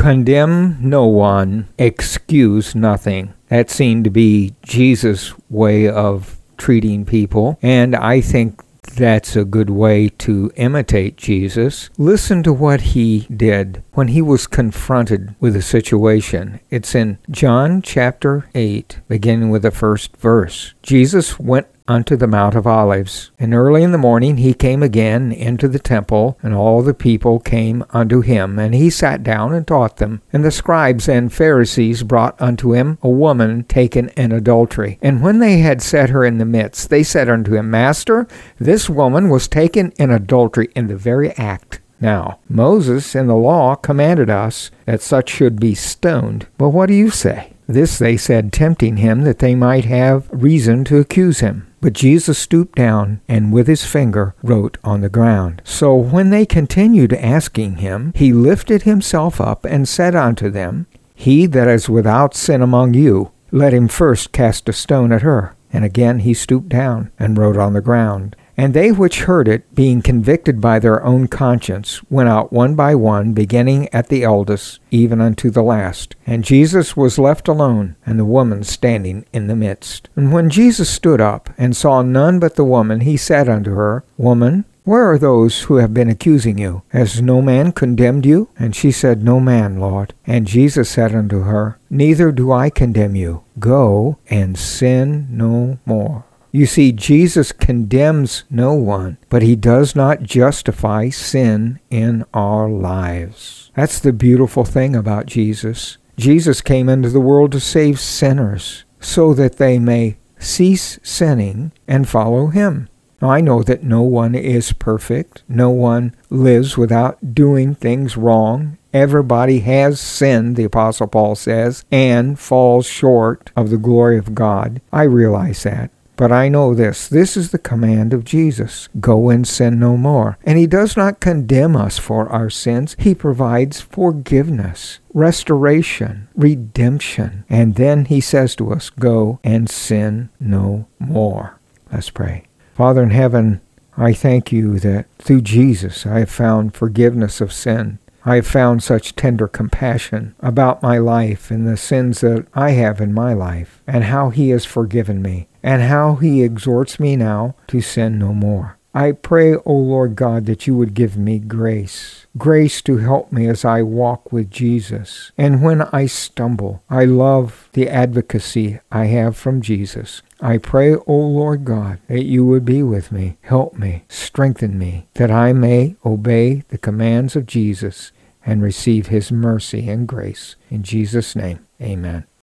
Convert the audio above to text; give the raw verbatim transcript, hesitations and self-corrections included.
Condemn no one, excuse nothing. That seemed to be Jesus' way of treating people, and I think that's a good way to imitate Jesus. Listen to what he did when he was confronted with a situation. It's in John chapter eight, beginning with the first verse. Jesus went unto the Mount of Olives, and early in the morning he came again into the temple, and all the people came unto him, and he sat down and taught them. And the scribes and Pharisees brought unto him a woman taken in adultery. And when they had set her in the midst, they said unto him, Master, this woman was taken in adultery in the very act. Now, Moses in the law commanded us that such should be stoned. But what do you say? This they said, tempting him, that they might have reason to accuse him. But Jesus stooped down, and with his finger wrote on the ground. So when they continued asking him, he lifted himself up, and said unto them, He that is without sin among you, let him first cast a stone at her. And again he stooped down, and wrote on the ground. And they which heard it, being convicted by their own conscience, went out one by one, beginning at the eldest, even unto the last. And Jesus was left alone, and the woman standing in the midst. And when Jesus stood up, and saw none but the woman, he said unto her, Woman, where are those who have been accusing you? Has no man condemned you? And she said, No man, Lord. And Jesus said unto her, Neither do I condemn you. Go, and sin no more. You see, Jesus condemns no one, but he does not justify sin in our lives. That's the beautiful thing about Jesus. Jesus came into the world to save sinners so that they may cease sinning and follow him. Now, I know that no one is perfect. No one lives without doing things wrong. Everybody has sinned, the Apostle Paul says, and falls short of the glory of God. I realize that. But I know this, this is the command of Jesus, go and sin no more. And he does not condemn us for our sins. He provides forgiveness, restoration, redemption. And then he says to us, go and sin no more. Let's pray. Father in heaven, I thank you that through Jesus I have found forgiveness of sin. I have found such tender compassion about my life and the sins that I have in my life, and how he has forgiven me, and how he exhorts me now to sin no more. I pray, O Lord God, that you would give me grace, grace to help me as I walk with Jesus. And when I stumble, I love the advocacy I have from Jesus. I pray, O Lord God, that you would be with me, help me, strengthen me, that I may obey the commands of Jesus and receive his mercy and grace. In Jesus' name, amen.